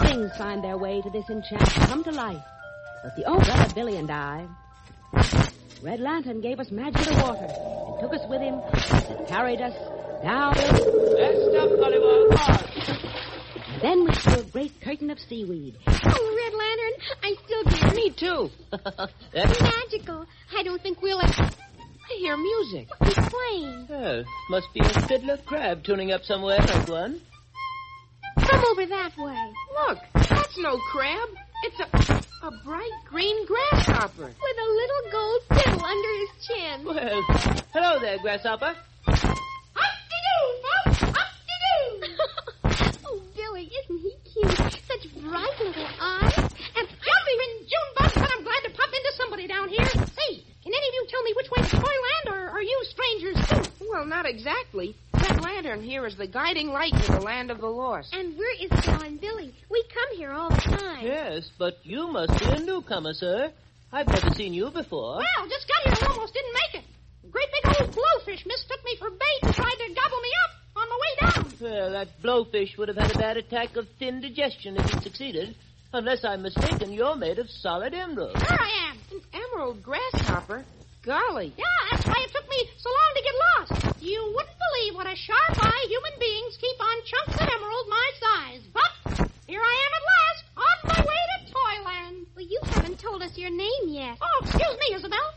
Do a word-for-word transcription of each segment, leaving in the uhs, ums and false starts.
things find their way to this enchantment, come to life. But the old brother Billy and I... Red Lantern gave us magic of the water and took us with him and carried us down... Next up, Gulliver. And then we saw a great curtain of seaweed. Oh, Red Lantern, I still can't. Me too. That's magical. I don't think we'll... Ever... I hear music. Who's playing? Oh, must be a fiddler crab tuning up somewhere, like one. Come over that way. Look, that's no crab. It's a a bright green grasshopper. With a little gold fiddle under his chin. Well, hello there, grasshopper. Up-de-doo, folks! Up-de-doo! Oh, Billy, isn't he cute? Such bright little eyes. And jumping in June bugs, but I'm glad to pop into somebody down here. Say, can any of you tell me which way to Toyland, or are you strangers too? Well, not exactly. Red Lantern here is the guiding light to the land of the lost. And we're Isabel and Billy. We come here all the time. Yes, but you must be a newcomer, sir. I've never seen you before. Well, just got here and almost didn't make it. A great big old blowfish mistook me for bait and tried to gobble me up on my way down. Well, that blowfish would have had a bad attack of thin digestion if it succeeded. Unless I'm mistaken, you're made of solid emerald. Sure I am. An emerald grasshopper? Golly. Yeah, that's why it took me so long to get lost. You wouldn't believe what a sharp eye human beings keep on chunks of emerald my size. But here I am at last, on my way to Toyland. Well, you haven't told us your name yet. Oh, excuse me, Isabel.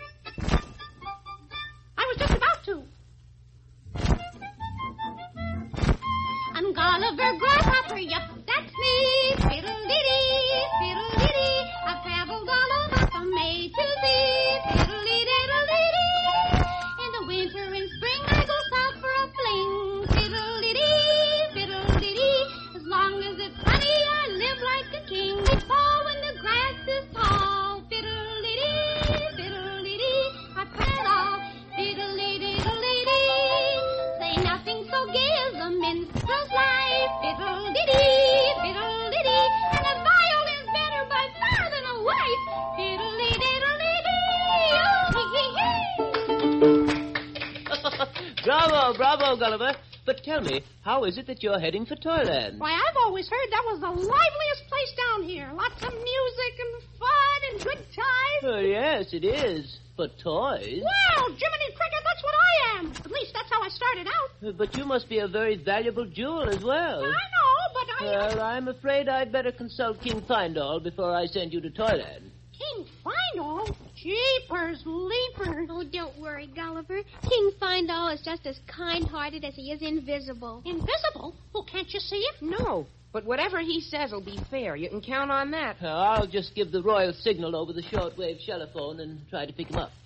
I was just about to. I'm Gulliver Grasshopper, yup, that's me. Fiddle-dee-dee, fiddle-dee-dee. I've traveled all over from A to Z. Fiddle-dee-diddle-dee-dee. In the winter and spring I go south for a fling. Fiddle-dee-dee, fiddle-dee-dee. As long as it's sunny I live like a king. It's fall when the grass is tall. Fiddle-dee-dee, fiddle-dee-dee. I pray it all. Fiddle-dee-diddle-dee-dee. Say nothing so gay as a minstrel's life. Fiddle-dee-dee, fiddle-dee-dee. And a violin's better by far than a wife. Fiddle-dee-diddle-dee-dee. Bravo, bravo, Gulliver. But tell me, how is it that you're heading for Toyland? Why, I've always heard that was the liveliest place down here. Lots of music and fun and good times. Oh, yes, it is. For toys. Well, Jiminy Cricket, that's what I am. At least that's how I started out. Uh, But you must be a very valuable jewel as well. I know, but I... Well, I'm afraid I'd better consult King Findall before I send you to Toyland. King Findall? Jeepers, leapers. Oh, don't worry, Gulliver. King Findall is just as kind-hearted as he is invisible. Invisible? Well, can't you see him? No, but whatever he says will be fair. You can count on that. Uh, I'll just give the royal signal over the shortwave telephone and try to pick him up.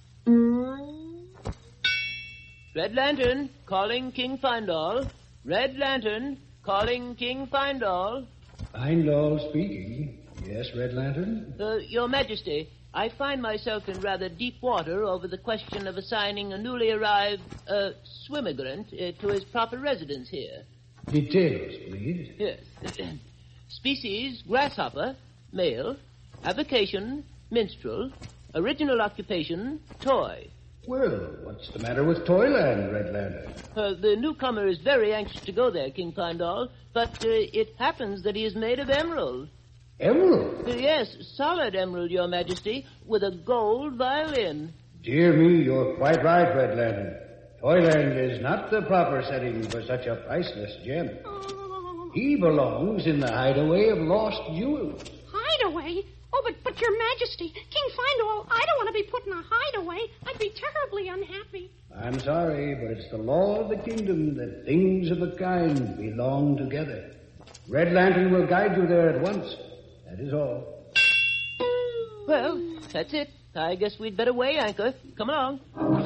Red Lantern, calling King Findall. Red Lantern, calling King Findall. Findall speaking. Yes, Red Lantern? Uh, Your Majesty, I find myself in rather deep water over the question of assigning a newly arrived uh, swimmigrant uh, to his proper residence here. Details, please. Yes. Species, grasshopper, male. Avocation, minstrel. Original occupation, toy. Well, what's the matter with Toyland, Red Lantern? Uh, the newcomer is very anxious to go there, King Findall, but uh, it happens that he is made of emerald. Emerald? Uh, yes, solid emerald, Your Majesty, with a gold violin. Dear me, you're quite right, Red Lantern. Toyland is not the proper setting for such a priceless gem. He belongs in the hideaway of lost jewels. Hideaway? Oh, but, but Your Majesty, King Findall, I don't want to be put in a hideaway. I'd be terribly unhappy. I'm sorry, but it's the law of the kingdom that things of a kind belong together. Red Lantern will guide you there at once. That is all. Well, that's it. I guess we'd better weigh anchor. Come along.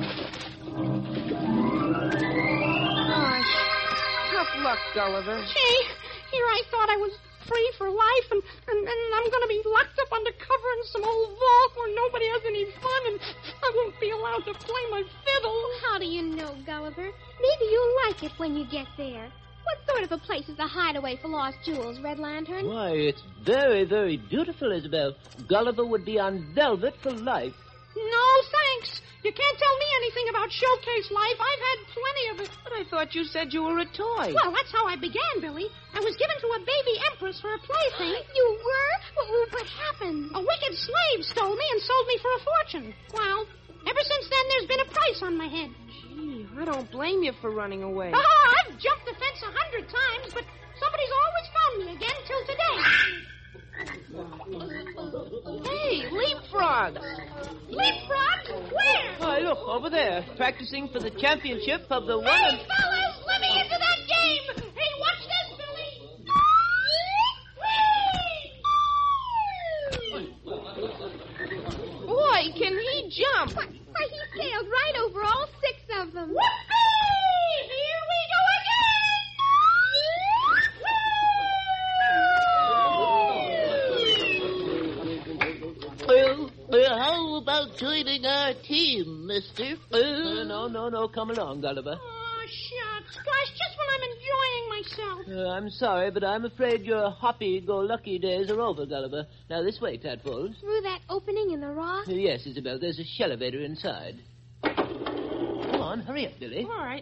Gosh, tough luck, Gulliver. Gee, here I thought I was free for life, and, and, and I'm going to be locked up undercover in some old vault where nobody has any fun, and I won't be allowed to play my fiddle. How do you know, Gulliver? Maybe you'll like it when you get there. What sort of a place is the hideaway for lost jewels, Red Lantern? Why, it's very, very beautiful, Isabel. Gulliver would be on velvet for life. No, thanks. You can't tell me anything about showcase life. I've had plenty of it. But I thought you said you were a toy. Well, that's how I began, Billy. I was given to a baby empress mouse for a plaything. You were? What, what happened? A wicked slave stole me and sold me for a fortune. Well, ever since then, there's been a price on my head. Gee, I don't blame you for running away. Ah, I've jumped the fence a hundred times, but somebody's always found me again till today. Hey, leapfrogs! Leapfrog? Where? Oh, look, over there, practicing for the championship of the one... Hey, fellas, let me into that game. Hey, watch this, Billy. Boy, can he jump! Why, why, he sailed right over all six of them. Whoopee! Here we go Well, well, how about joining our team, mister? Uh, no, no, no, come along, Gulliver. Oh, shucks. Gosh, just when I'm enjoying myself. Uh, I'm sorry, but I'm afraid your hoppy-go-lucky days are over, Gulliver. Now, this way, Tadpoles. Through that opening in the rock? Uh, yes, Isabel, there's a shell-elevator inside. Come on, hurry up, Billy. All right.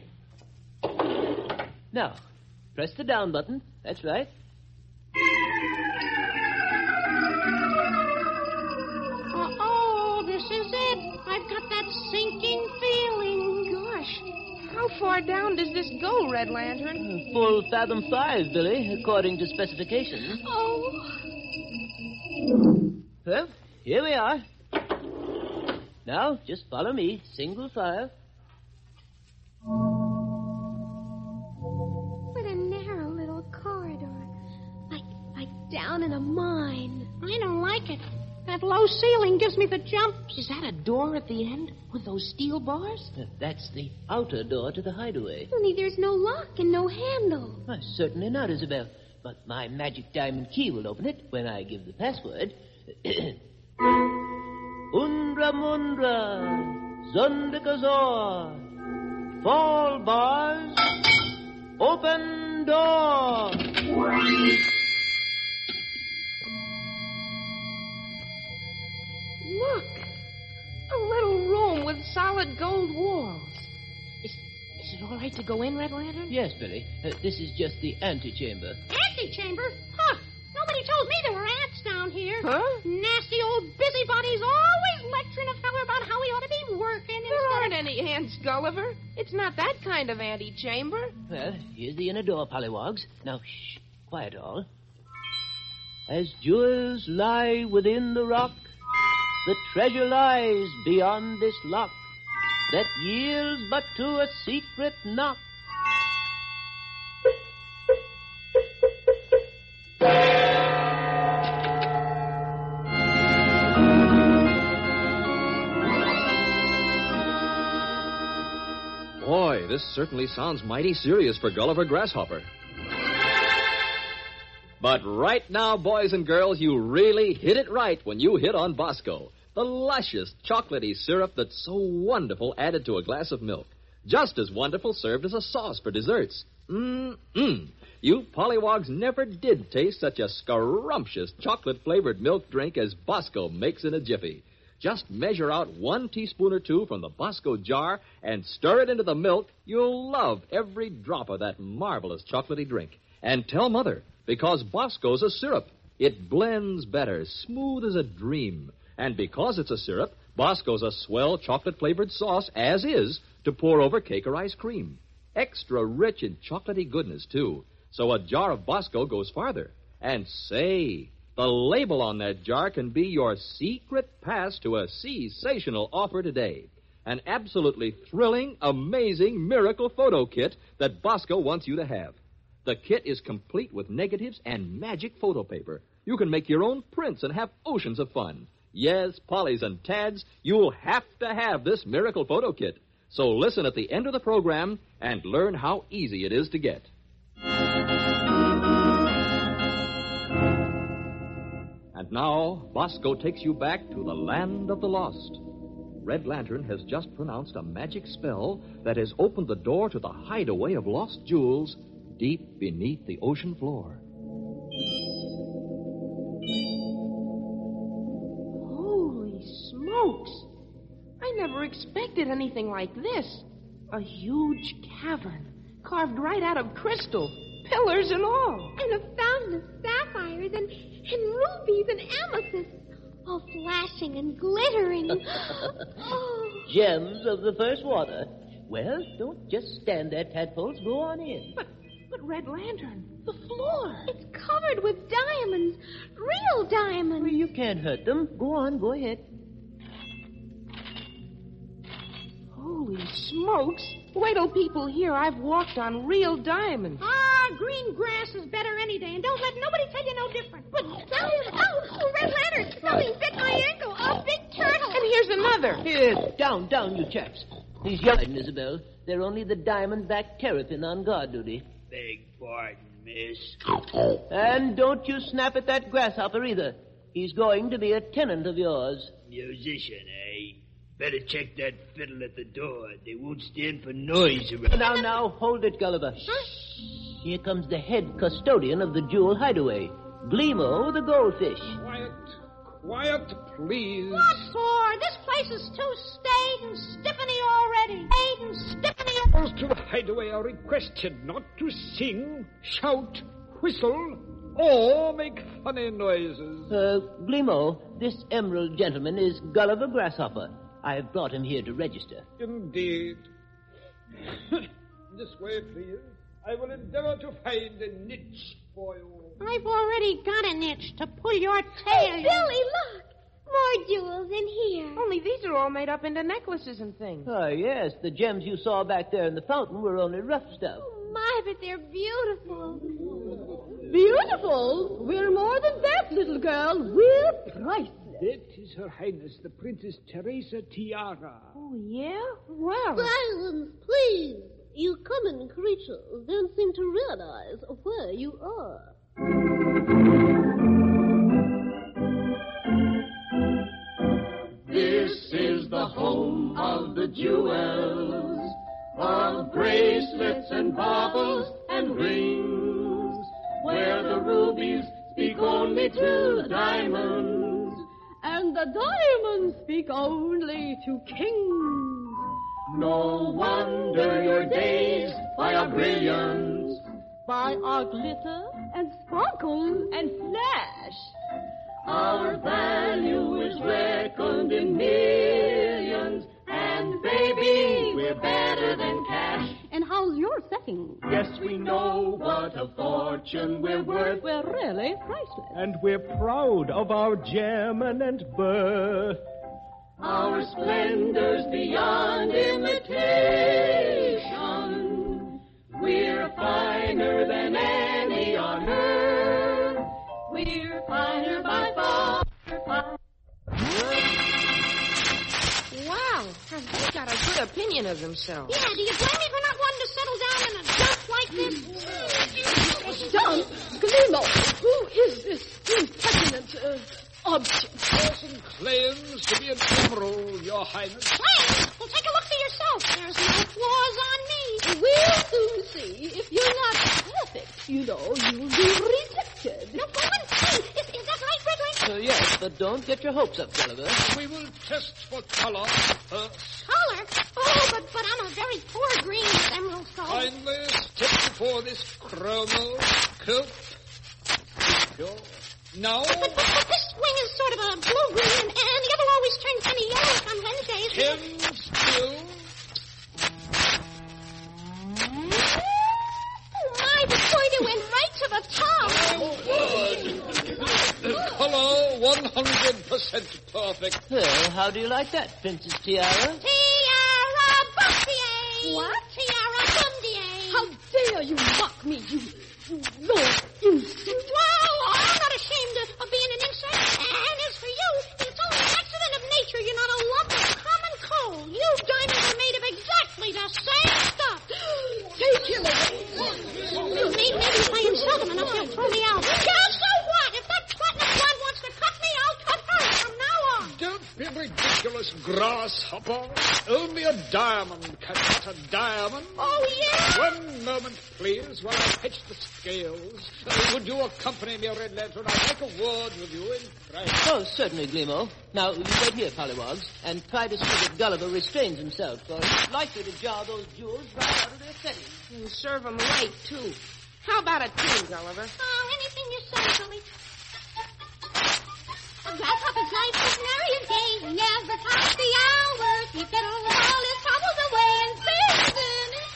Now, press the down button. That's right. Uh-oh, this is it. I've got that sinking feeling. Gosh, how far down does this go, Red Lantern? Full fathom five, Billy, according to specifications. Oh. Well, here we are. Now, just follow me, single file. What a narrow little corridor. Like, like down in a mine. I don't like it. That low ceiling gives me the jumps. Is that a door at the end with those steel bars? Uh, That's the outer door to the hideaway. Only there's no lock and no handle. Why, certainly not, Isabel. But my magic diamond key will open it when I give the password. Undra Mundra, Zundikazor, fall bars, open door. Look, a little room with solid gold walls. Is, is it all right to go in, Red Lantern? Yes, Billy, uh, this is just the antechamber. Antechamber? Huh. Nobody told me there were ants down here. Huh? Nasty old busybodies always lecturing a feller about how he ought to be working. There aren't any ants, Gulliver. It's not that kind of antechamber. Well, here's the inner door, Pollywogs. Now, shh, quiet all. As jewels lie within the rock, the treasure lies beyond this lock that yields but to a secret knock. Boy, this certainly sounds mighty serious for Gulliver Grasshopper. But right now, boys and girls, you really hit it right when you hit on Bosco, the luscious, chocolatey syrup that's so wonderful added to a glass of milk. Just as wonderful served as a sauce for desserts. Mmm-mmm. You pollywogs never did taste such a scrumptious chocolate-flavored milk drink as Bosco makes in a jiffy. Just measure out one teaspoon or two from the Bosco jar and stir it into the milk. You'll love every drop of that marvelous chocolatey drink. And tell Mother, because Bosco's a syrup. It blends better, smooth as a dream. And because it's a syrup, Bosco's a swell chocolate-flavored sauce, as is, to pour over cake or ice cream. Extra rich in chocolatey goodness, too. So a jar of Bosco goes farther. And say, the label on that jar can be your secret pass to a sensational offer today. An absolutely thrilling, amazing miracle photo kit that Bosco wants you to have. The kit is complete with negatives and magic photo paper. You can make your own prints and have oceans of fun. Yes, Pollies and Tads, you'll have to have this miracle photo kit. So listen at the end of the program and learn how easy it is to get. And now, Bosco takes you back to the land of the lost. Red Lantern has just pronounced a magic spell that has opened the door to the hideaway of lost jewels deep beneath the ocean floor. Holy smokes! I never expected anything like this. A huge cavern, carved right out of crystal, pillars and all. And a fountain of sapphire sapphires and, and rubies and amethysts, all flashing and glittering. Oh. Gems of the first water. Well, don't just stand there, tadpoles. Go on in. But, but Red Lantern, the floor. It's covered with diamonds, real diamonds. Well, you can't hurt them. Go on, go ahead. Holy smokes. Wait till people hear I've walked on real diamonds. Ah, green grass is better any day, and don't let nobody tell you no different. But diamonds. Oh, oh, Red Lantern, something bit my ankle. A big turtle. And here's another. Here, down, down, you chaps. These young, Isabel. They're only the diamond-backed terrapin on guard duty. Beg pardon, miss. And don't you snap at that grasshopper either. He's going to be a tenant of yours. Musician, eh? Better check that fiddle at the door. They won't stand for noise around. Now, now, hold it, Gulliver. Huh? Here comes the head custodian of the jewel hideaway, Gleamo the goldfish. Quiet, quiet, please. What for? This place is too staid and stiffany already. Staid and stiffany. Those to the hideaway are requested not to sing, shout, whistle, or make funny noises. Uh, Gleamo, this emerald gentleman is Gulliver Grasshopper. I have brought him here to register. Indeed. This way, please. I will endeavor to find a niche for you. I've already got a niche to pull your tail. Hey, Billy, look. More jewels in here. Only these are all made up into necklaces and things. Oh, yes. The gems you saw back there in the fountain were only rough stuff. Oh, my, but they're beautiful. Beautiful? We're more than that, little girl. We're priceless. That is Her Highness, the Princess Teresa Tiara. Oh, yeah? Well. Silence, please. You common creatures don't seem to realize where you are. This is the home of the jewels, of bracelets and baubles and rings, where the rubies speak only to diamonds, and the diamonds speak only to kings. No wonder your days by our brilliance, by our glitter and sparkle and flash. Our value is reckoned in millions, and baby, we're better than cash. And how's your setting? Yes, we know what a fortune we're worth. We're really priceless. And we're proud of our gem and birth. Our splendor's beyond imitation. We're finer than any on earth. We're finer by far. Wow, he's got a good opinion of himself. Yeah, do you blame me for not wanting to settle down in a dump like this? Dump? Gleamo, who is this impertinent uh, object? Person claims to be an emerald, Your Highness. Claims? Well, take a look for yourself. There's no flaws on me. We'll soon see. If you're not perfect, you know, you'll be rejected. No, for one thing. Is, is that right, Red Lantern? Uh, yes, but don't get your hopes up, Gulliver. We will test for color first. Color? Oh, but, but I'm a very poor green with emerald skull. Kindly step before this chromo coat. Sure. Now. But, but, but this wing is sort of a blue-green, and, and the other always turns kind of yellow on Wednesdays. Ten still. Oh, my, the pointer went right to the top. Oh, good. The color, one hundred percent perfect. Well, how do you like that, Princess Tiara? Tiara Bustier. What? Tiara Bundier. How dare you mock me, you, you low insect. Well, I'm not ashamed of, of being an insect. And as for you, it's only an accident of nature. You're not a lump of common coal. You diamonds are made of exactly the same stuff. Take him away. You maybe, maybe if I insult him enough, he'll throw me out. Yeah, so what? If that platinum blonde wants to cut me, I'll cut her from now on. Don't be ridiculous, grasshopper. Only a diamond can cut a diamond. Oh, yeah? One moment, please, while I fetch the scales. Uh, would you accompany me, Red Lantern? I'd like a word with you in private. Oh, certainly, Gleamo. Now, you wait here, Pollywogs, and try to see that Gulliver restrains himself, for he's likely to jar those jewels right out of their setting. And serve them right, too. How about a tune, Gulliver? Oh, anything you say, Billy. A grasshopper's life is merry and gay. He never counts the hours. He fiddles all his troubles away and sings in his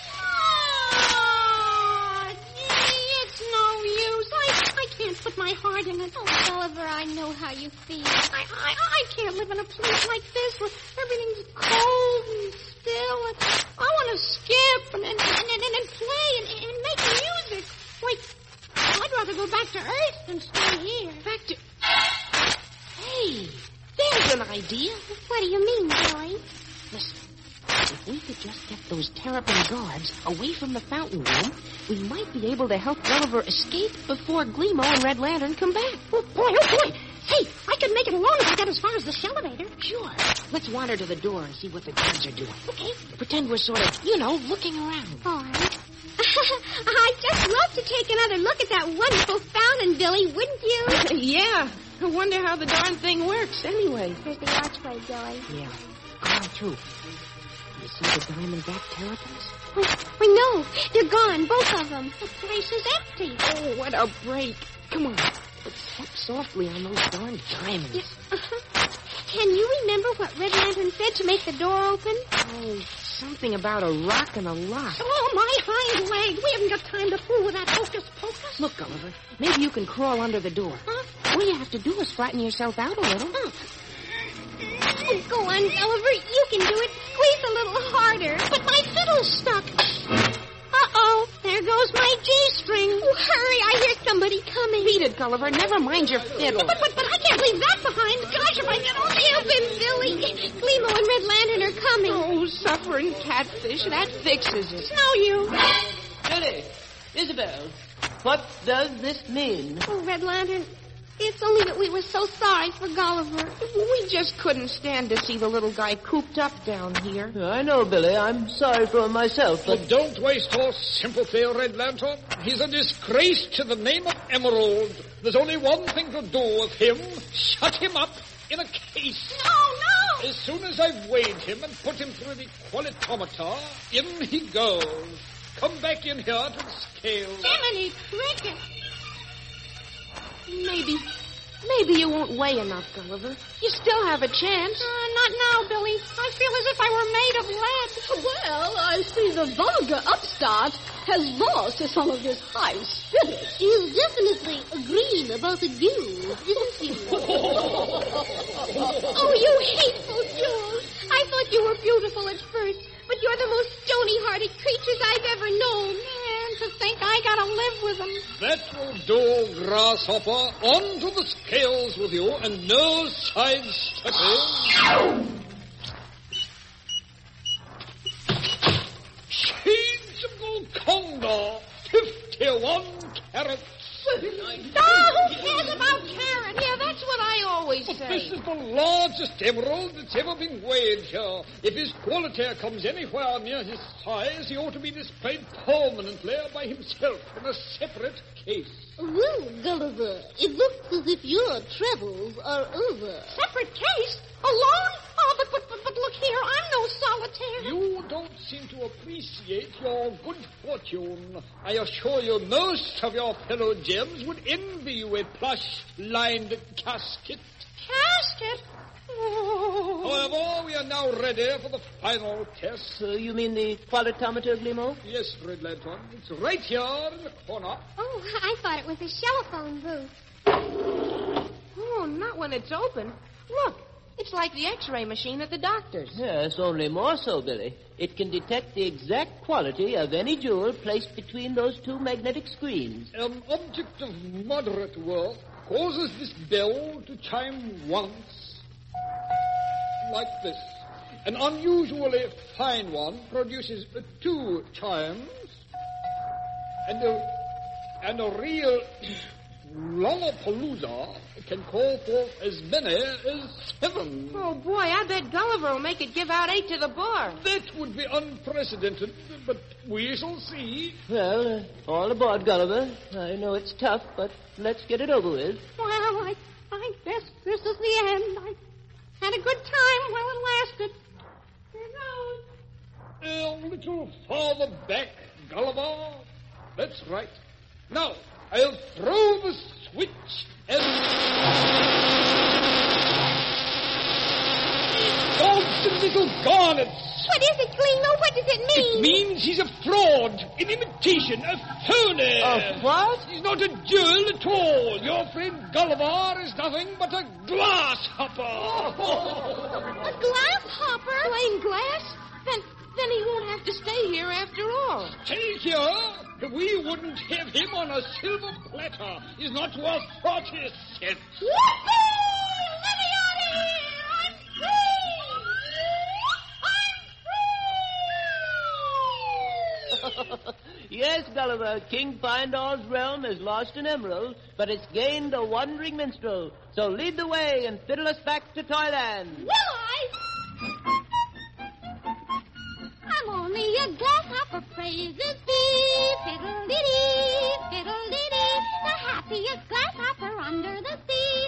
heart. Gee, it's no use. I, I can't put my heart in it. Oh, Gulliver, I know how you feel. I, I, I can't live in a place like this where everything's cold and still. And I want to skip and, and, and, and, and play and, and make music. Like, I'd rather go back to Earth than stay here. Back to... Hey, there's an idea. What do you mean, Billy? Listen, if we could just get those terrapin guards away from the fountain room, we might be able to help Gulliver escape before Gleamo and Red Lantern come back. Oh, boy, oh, boy. Hey, I could make it alone if I got as far as this elevator. Sure. Let's wander to the door and see what the guards are doing. Okay. Pretend we're sort of, you know, looking around. All right. I'd just love to take another look at that wonderful fountain, Billy, wouldn't you? Yeah. I wonder how the darn thing works anyway. Here's the archway, Billy. Yeah. Go on through. You see the diamond-back terrapins? Oh, I know. They're gone, both of them. The place is empty. Oh, what a break. Come on. Let's step softly on those darn diamonds. Yeah. Uh-huh. Can you remember what Red Lantern said to make the door open? Oh, something about a rock and a lock. Oh, my hind leg. We haven't got time to fool with that hocus pocus. Look, Gulliver, maybe you can crawl under the door. Huh? All you have to do is flatten yourself out a little. Huh. Oh, go on, Gulliver. You can do it. Squeeze a little harder. But my fiddle's stuck. Uh-oh. There goes my G-string. Oh, hurry. I hear somebody coming. Beat it, Gulliver. Never mind your fiddle. But, but, but I can't leave that behind. Gosh, if I get on the Help him, Billy. Gleamo and Red Lantern are coming. Oh, suffering catfish. That fixes it. No, you. Billy, Isabel, what does this mean? Oh, Red Lantern, it's only that we were so sorry for Gulliver. We just couldn't stand to see the little guy cooped up down here. I know, Billy. I'm sorry for him myself, but... But don't waste your sympathy, Red Lantern. He's a disgrace to the name of Emerald. There's only one thing to do with him. Shut him up in a case. No, no! As soon as I've weighed him and put him through the qualitometer, in he goes. Come back in here to the scale. Jiminy Cricket. Maybe, maybe you won't weigh enough, Gulliver. You still have a chance. Uh, not now, Billy. I feel as if I were made of lead. Well, I see the vulgar upstart has lost some of his high spirits. He's definitely green about the goo, isn't he? Oh, you hateful Jules. I thought you were beautiful at first, but you're the most stony-hearted creatures I've ever known. And to think I gotta live with him. That will do, Grasshopper. On to the scales with you, and no sidestepping. Shades of Golconda, fifty-one carats. Oh, who cares about carrots? Yeah, that's what I always But say. this is the largest emerald that's ever been weighed here. If his quality comes anywhere near his size, he ought to be displayed permanently by himself in a separate case. Well, Gulliver, it looks as if your travels are over. Separate case? Alone? Oh, but, but, but, but look here, I'm no solitaire. You don't seem to appreciate your good fortune. I assure you most of your fellow gems would envy you a plush-lined casket. Casket? Oh. However, we are now ready for the final test. Uh, you mean the qualitometer, Gleamo? Yes, Red Lantern. It's right here in the corner. Oh, I thought it was a telephone booth. Oh, not when it's open. Look, it's like the X-ray machine at the doctor's. Yes, only more so, Billy. It can detect the exact quality of any jewel placed between those two magnetic screens. An object of moderate worth causes this bell to chime once, like this. An unusually fine one produces uh, two chimes, and a, and a real Lollapalooza can call for as many as seven. Oh, boy, I bet Gulliver will make it give out eight to the bar. That would be unprecedented, but we shall see. Well, uh, all aboard, Gulliver. I know it's tough, but let's get it over with. Well, I, I guess this is the end. I had a good time while it lasted. Here goes. A little farther back, Gulliver. That's right. Now, I'll throw the switch and... harness. What is it, Gleamo? What does it mean? It means he's a fraud, an imitation, a phony. A what? He's not a jewel at all. Your friend Gulliver is nothing but a grasshopper. A grasshopper? Plain glass? Then, then he won't have to stay here after all. Stay here? We wouldn't have him on a silver platter. He's not worth forty cents. Woohoo! Let me out of here! I'm free! I'm free! Yes, Gulliver, King Findall's realm has lost an emerald, but it's gained a wandering minstrel. So lead the way and fiddle us back to Toyland. Will I? I'm only a grasshopper, praises be. Fiddle-dee-dee, fiddle-dee-dee, the happiest grasshopper under the sea.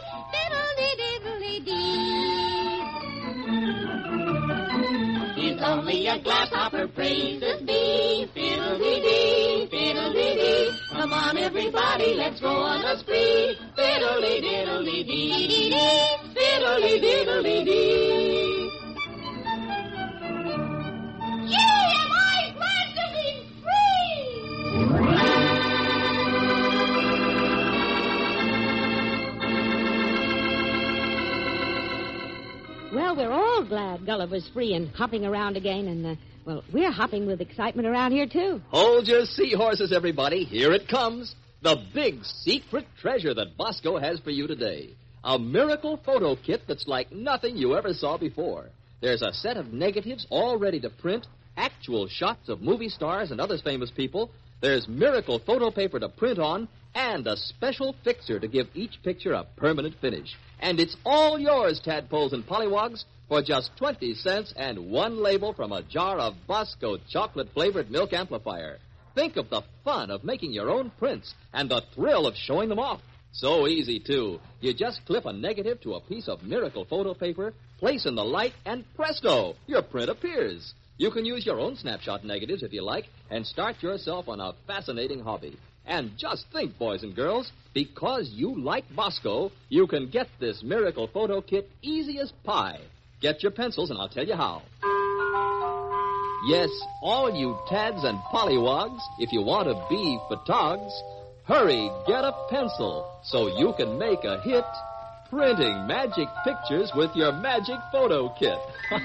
Fiddle-dee-diddle-dee-dee. He's only a grasshopper, praises be. Fiddle-dee-dee, fiddle-dee-dee. Come on, everybody, let's go on a spree. Fiddle-dee-diddle-dee-dee. Fiddle-dee-diddle-dee-dee. Gee, am I glad to be free! Well, we're all glad Gulliver's free and hopping around again, and, uh, well, we're hopping with excitement around here, too. Hold your seahorses, everybody. Here it comes. The big secret treasure that Bosco has for you today. A miracle photo kit that's like nothing you ever saw before. There's a set of negatives all ready to print, actual shots of movie stars and other famous people. There's miracle photo paper to print on, and a special fixer to give each picture a permanent finish. And it's all yours, tadpoles and pollywogs, for just twenty cents and one label from a jar of Bosco chocolate-flavored milk amplifier. Think of the fun of making your own prints and the thrill of showing them off. So easy, too. You just clip a negative to a piece of miracle photo paper, place in the light, and presto, your print appears. You can use your own snapshot negatives if you like and start yourself on a fascinating hobby. And just think, boys and girls, because you like Bosco, you can get this miracle photo kit easy as pie. Get your pencils and I'll tell you how. Yes, all you tads and pollywogs, if you want to be photogs, hurry, get a pencil so you can make a hit printing magic pictures with your magic photo kit.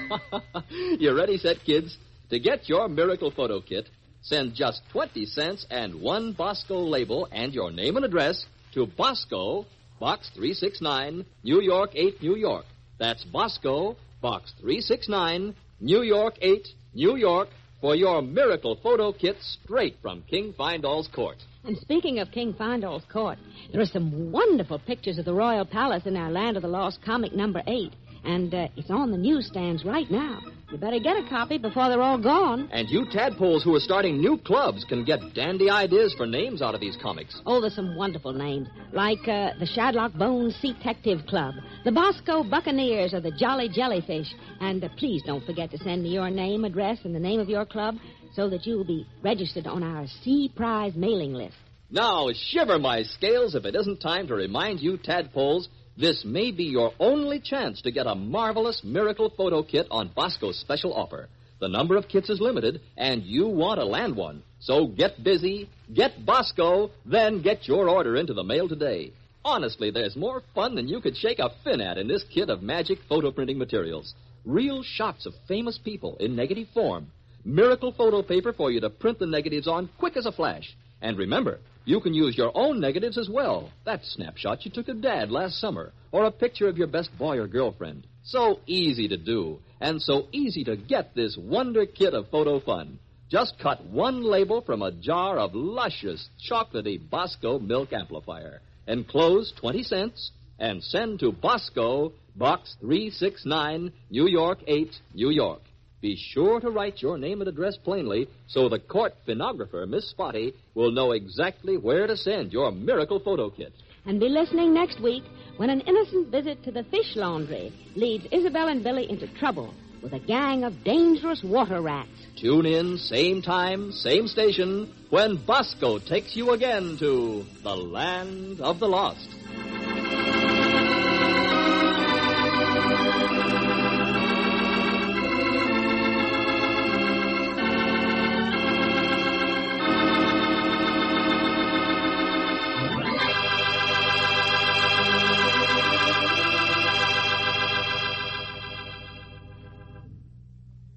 You ready, set, kids? To get your miracle photo kit, send just twenty cents and one Bosco label and your name and address to Bosco, Box three sixty-nine, New York eight, New York. That's Bosco, Box three sixty-nine, New York eight, New York, for your miracle photo kit straight from King Findall's court. And speaking of King Findall's court, there are some wonderful pictures of the Royal Palace in our Land of the Lost comic number eight. And uh, it's on the newsstands right now. You better get a copy before they're all gone. And you tadpoles who are starting new clubs can get dandy ideas for names out of these comics. Oh, there's some wonderful names, like uh, the Shadlock Bones Detective Club, the Bosco Buccaneers, or the Jolly Jellyfish. And uh, please don't forget to send me your name, address, and the name of your club so that you will be registered on our Sea Prize mailing list. Now, shiver my scales if it isn't time to remind you tadpoles this may be your only chance to get a marvelous miracle photo kit on Bosco's special offer. The number of kits is limited, and you want to land one. So get busy, get Bosco, then get your order into the mail today. Honestly, there's more fun than you could shake a fin at in this kit of magic photo printing materials. Real shots of famous people in negative form. Miracle photo paper for you to print the negatives on quick as a flash. And remember, you can use your own negatives as well. That snapshot you took of Dad last summer, or a picture of your best boy or girlfriend. So easy to do, and so easy to get this wonder kit of photo fun. Just cut one label from a jar of luscious, chocolatey Bosco milk amplifier. Enclose twenty cents, and send to Bosco, Box three sixty-nine, New York eight, New York. Be sure to write your name and address plainly so the court phenographer, Miss Spotty, will know exactly where to send your miracle photo kit. And be listening next week when an innocent visit to the fish laundry leads Isabel and Billy into trouble with a gang of dangerous water rats. Tune in, same time, same station, when Bosco takes you again to the Land of the Lost.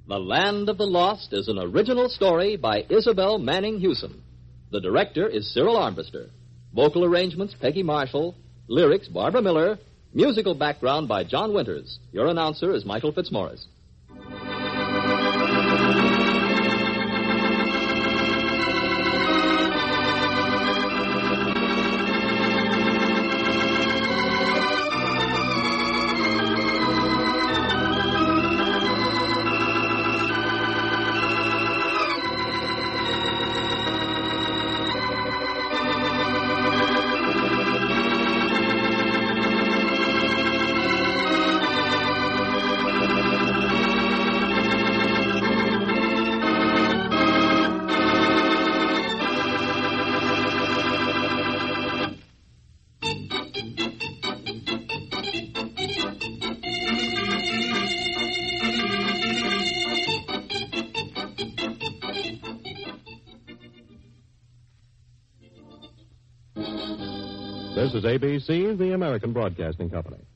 The Land of the Lost is an original story by Isabel Manning Hewson. The director is Cyril Armbruster. Vocal arrangements, Peggy Marshall. Lyrics, Barbara Miller. Musical background by John Winters. Your announcer is Michael Fitzmaurice. This is A B C, the American Broadcasting Company.